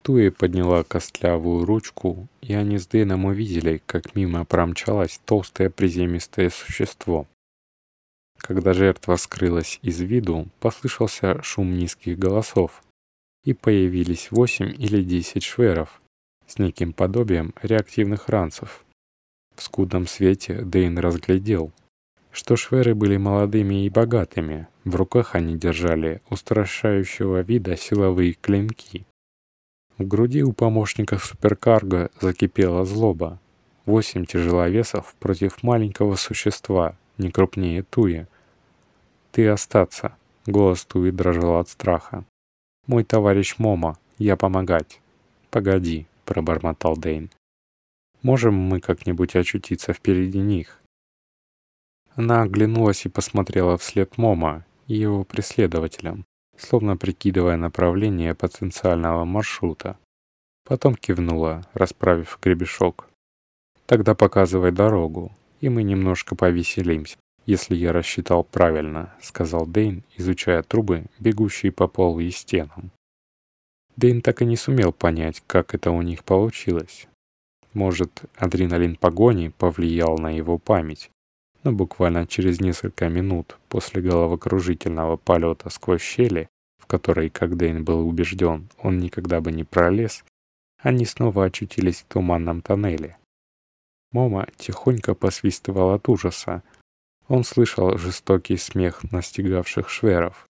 Туи подняла костлявую ручку, и они с Дэном увидели, как мимо промчалось толстое приземистое существо. Когда жертва скрылась из виду, послышался шум низких голосов, и появились 8 или 10 шверов с неким подобием реактивных ранцев. В скудном свете Дэйн разглядел, что шверы были молодыми и богатыми, в руках они держали устрашающего вида силовые клинки. В груди у помощников суперкарго закипела злоба. 8 тяжеловесов против маленького существа, не крупнее Туи. «Ты остаться!» — голос Туи дрожал от страха. «Мой товарищ Момо, я помогать!» «Погоди!» — пробормотал Дэйн. «Можем мы как-нибудь очутиться впереди них?» Она оглянулась и посмотрела вслед Момо и его преследователям, словно прикидывая направление потенциального маршрута. Потом кивнула, расправив гребешок. «Тогда показывай дорогу, и мы немножко повеселимся, если я рассчитал правильно», — сказал Дэйн, изучая трубы, бегущие по полу и стенам. Дэйн так и не сумел понять, как это у них получилось. Может, адреналин погони повлиял на его память, но буквально через несколько минут после головокружительного полета сквозь щели, в которой, как Дэйн был убежден, он никогда бы не пролез, они снова очутились в туманном тоннеле. Момо тихонько посвистывал от ужаса. Он слышал жестокий смех настигавших шверов.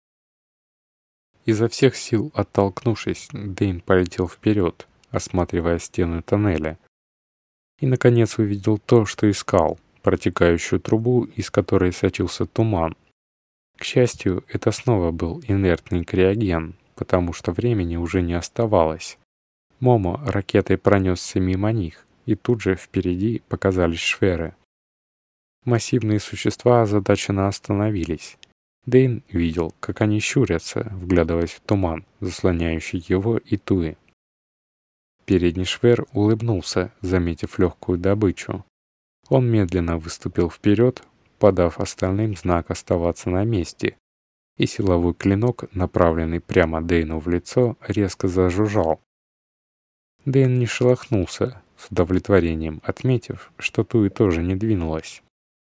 Изо всех сил оттолкнувшись, Дэйн полетел вперед, осматривая стены тоннеля. И, наконец, увидел то, что искал, протекающую трубу, из которой сочился туман. К счастью, это снова был инертный криоген, потому что времени уже не оставалось. Момо ракетой пронесся мимо них, и тут же впереди показались шверы. Массивные существа озадаченно остановились. Дэйн видел, как они щурятся, вглядываясь в туман, заслоняющий его и Туи. Передний швер улыбнулся, заметив легкую добычу. Он медленно выступил вперед, подав остальным знак оставаться на месте, и силовой клинок, направленный прямо Дэйну в лицо, резко зажужжал. Дэйн не шелохнулся, с удовлетворением отметив, что Туи тоже не двинулась.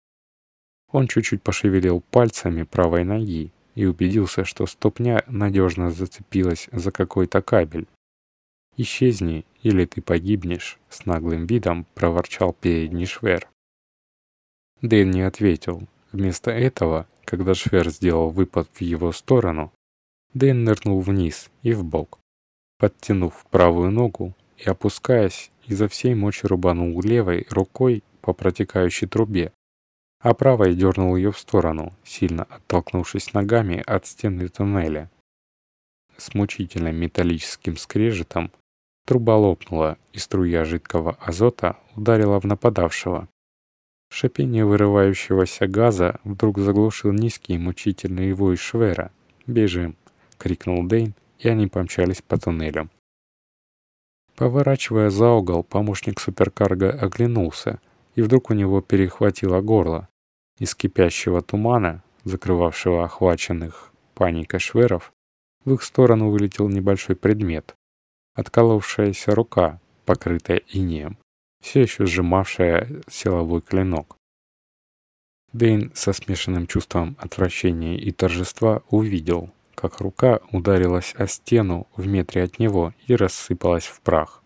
Он чуть-чуть пошевелил пальцами правой ноги и убедился, что ступня надежно зацепилась за какой-то кабель. «Исчезни, или ты погибнешь», — с наглым видом проворчал передний швер. Дэйн не ответил. Вместо этого, когда швер сделал выпад в его сторону, Дэйн нырнул вниз и вбок, подтянув правую ногу и, опускаясь, изо всей мочи рубанул левой рукой по протекающей трубе, а правой дернул ее в сторону, сильно оттолкнувшись ногами от стены туннеля. С мучительным металлическим скрежетом труба лопнула, и струя жидкого азота ударила в нападавшего. Шипение вырывающегося газа вдруг заглушил низкий мучительный вой швера. «Бежим!» — крикнул Дэйн, и они помчались по туннелю. Поворачивая за угол, помощник суперкарго оглянулся, и вдруг у него перехватило горло. Из кипящего тумана, закрывавшего охваченных паникой шверов, в их сторону вылетел небольшой предмет. Отколовшаяся рука, покрытая инеем, все еще сжимавшая силовой клинок. Дэйн со смешанным чувством отвращения и торжества увидел, как рука ударилась о стену в метре от него и рассыпалась в прах.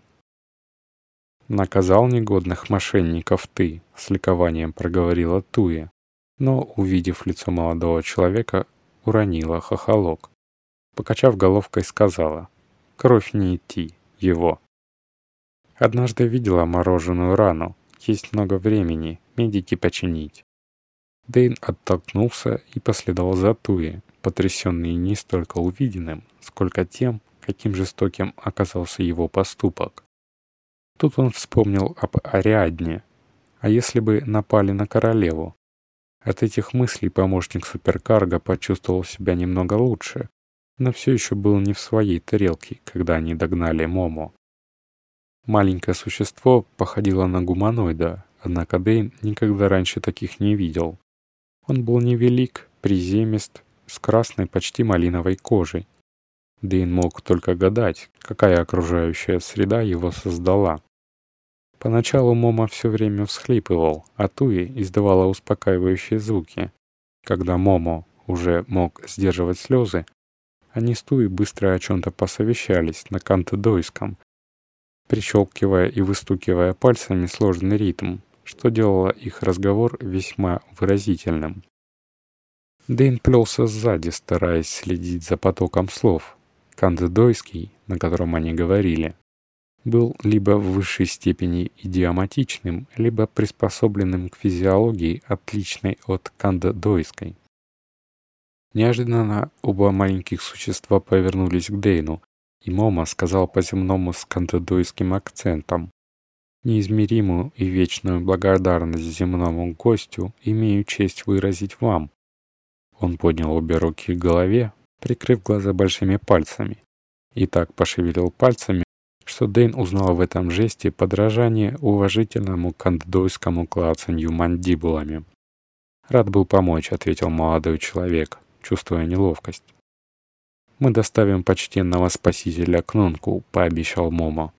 «Наказал негодных мошенников ты», — с ликованием проговорила Туи, но, увидев лицо молодого человека, уронила хохолок. Покачав головкой, сказала: «Кровь не идти, его». Однажды видела мороженую рану, есть много времени, медики починить. Дэйн оттолкнулся и последовал за Туи, потрясенный не столько увиденным, сколько тем, каким жестоким оказался его поступок. Тут он вспомнил об Ариадне. А если бы напали на королеву? От этих мыслей помощник суперкарго почувствовал себя немного лучше, но все еще был не в своей тарелке, когда они догнали Момо. Маленькое существо походило на гуманоида, однако Дэйн никогда раньше таких не видел. Он был невелик, приземист, с красной, почти малиновой кожей. Дэйн мог только гадать, какая окружающая среда его создала. Поначалу Момо все время всхлипывал, а Туи издавала успокаивающие звуки. Когда Момо уже мог сдерживать слезы, они с Туи быстро о чем-то посовещались на кантедойском, прищелкивая и выстукивая пальцами сложный ритм, что делало их разговор весьма выразительным. Дэйн плелся сзади, стараясь следить за потоком слов. Кантедойский, на котором они говорили, был либо в высшей степени идиоматичным, либо приспособленным к физиологии, отличной от кантедойской. Неожиданно оба маленьких существа повернулись к Дэйну, и Момо сказал по-земному с кантедойским акцентом: «Неизмеримую и вечную благодарность земному гостю имею честь выразить вам». Он поднял обе руки к голове, прикрыв глаза большими пальцами, и так пошевелил пальцами, что Дэйн узнал в этом жесте подражание уважительному кантедойскому клацанью мандибулами. «Рад был помочь», — ответил молодой человек, чувствуя неловкость. «Мы доставим почтенного спасителя к Нунку», — пообещал Момо.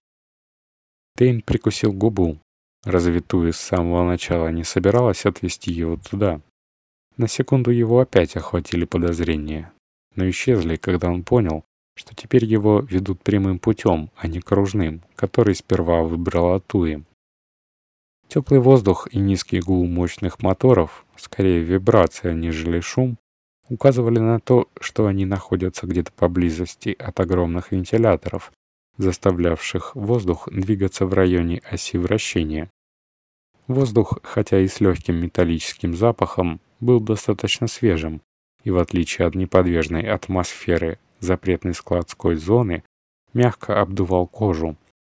Дэйн прикусил губу. Разве Туи с самого начала не собиралась отвезти его туда? На секунду его опять охватили подозрения, но исчезли, когда он понял, что теперь его ведут прямым путем, а не кружным, который сперва выбрала Туи. Теплый воздух и низкий гул мощных моторов, скорее вибрация, нежели шум, указывали на то, что они находятся где-то поблизости от огромных вентиляторов, заставлявших воздух двигаться в районе оси вращения. Воздух, хотя и с легким металлическим запахом, был достаточно свежим, и в отличие от неподвижной атмосферы запретной складской зоны, мягко обдувал кожу.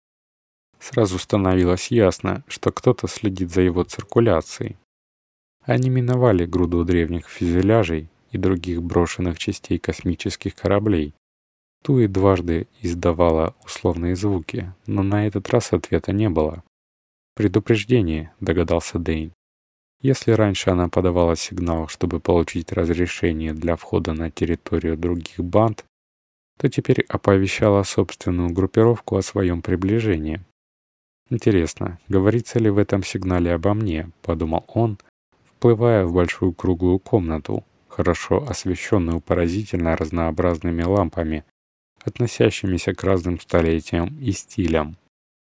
Сразу становилось ясно, что кто-то следит за его циркуляцией. Они миновали груду древних фюзеляжей и других брошенных частей космических кораблей. Туи дважды издавала условные звуки, но на этот раз ответа не было. «Предупреждение», — догадался Дэйн. Если раньше она подавала сигнал, чтобы получить разрешение для входа на территорию других банд, то теперь оповещала собственную группировку о своем приближении. «Интересно, говорится ли в этом сигнале обо мне?» — подумал он, вплывая в большую круглую комнату, хорошо освещенную поразительно разнообразными лампами, относящимися к разным столетиям и стилям.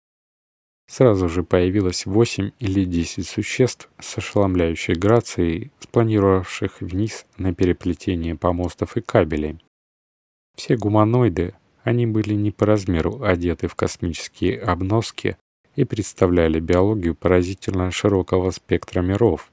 Сразу же появилось 8 или 10 существ с ошеломляющей грацией, спланировавших вниз на переплетение помостов и кабелей. Все гуманоиды, они были не по размеру одеты в космические обноски и представляли биологию поразительно широкого спектра миров.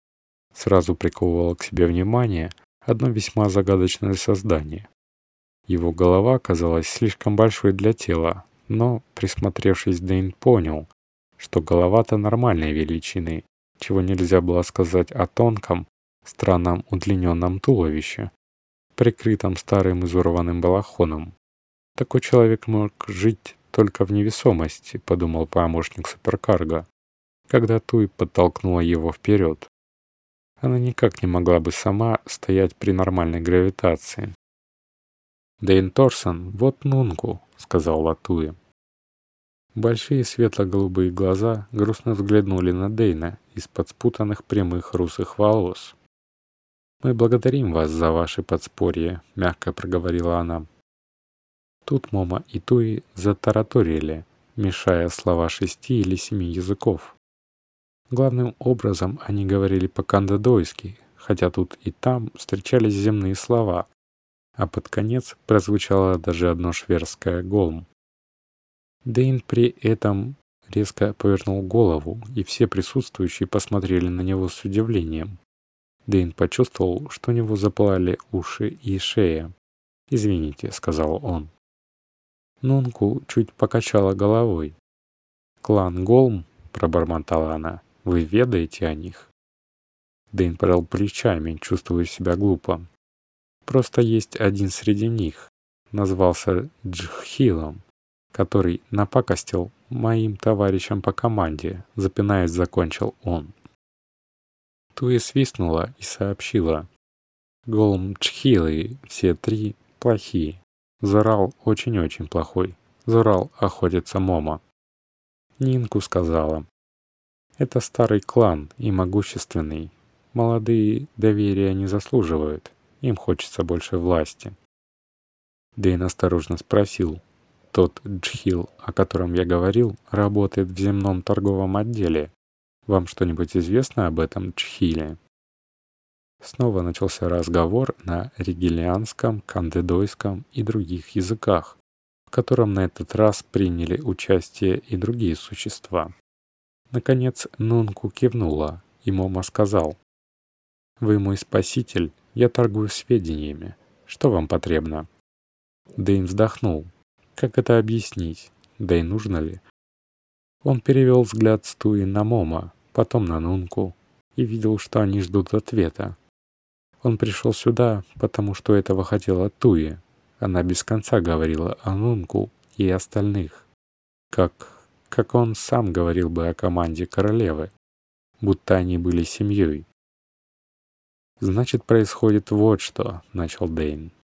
Сразу приковывало к себе внимание одно весьма загадочное создание. Его голова казалась слишком большой для тела, но, присмотревшись, Дэйн понял, что голова-то нормальной величины, чего нельзя было сказать о тонком, странном удлиненном туловище, прикрытом старым изорванным балахоном. Такой человек мог жить только в невесомости, подумал помощник суперкарго, когда Туи подтолкнула его вперед. Она никак не могла бы сама стоять при нормальной гравитации. «Дэйн Торсон, вот Нунку», — сказал Латуи. Большие светло-голубые глаза грустно взглянули на Дэйна из-под спутанных прямых русых волос. «Мы благодарим вас за ваше подспорье», — мягко проговорила она. Тут Момо и Туи затараторили, мешая слова 6 или 7 языков. Главным образом они говорили по-кандадойски, хотя тут и там встречались земные слова, а под конец прозвучало даже одно шведское «голм». Дэйн при этом резко повернул голову, и все присутствующие посмотрели на него с удивлением. Дэйн почувствовал, что у него запылали уши и шея. «Извините», — сказал он. Нунку чуть покачала головой. «Клан Голм», — пробормотала она, — «вы ведаете о них?» Дэйн пожал плечами, чувствуя себя глупо. «Просто есть один среди них. Назвался Джхилом, который напакостил моим товарищам по команде», — запинаясь, закончил он. Туи свистнула и сообщила: «Голм Джхилы все 3 плохие. Зорал очень-очень плохой. Зорал охотится Момо. Нинку сказала: «Это старый клан и могущественный. Молодые доверия не заслуживают, им хочется больше власти». Дэйн осторожно спросил: «Тот Джхил, о котором я говорил, работает в земном торговом отделе. Вам что-нибудь известно об этом Джхиле?» Снова начался разговор на ригелианском, кандедойском и других языках, в котором на этот раз приняли участие и другие существа. Наконец Нунку кивнула, и Момо сказал: «Вы мой спаситель, я торгую сведениями. Что вам потребно?» Дэйн вздохнул. Как это объяснить? Да и нужно ли? Он перевел взгляд с Туи на Момо, потом на Нунку, и видел, что они ждут ответа. Он пришел сюда, потому что этого хотела Туи. Она без конца говорила о Нунку и остальных. Как он сам говорил бы о команде королевы, будто они были семьей. «Значит, происходит вот что», — начал Дэйн.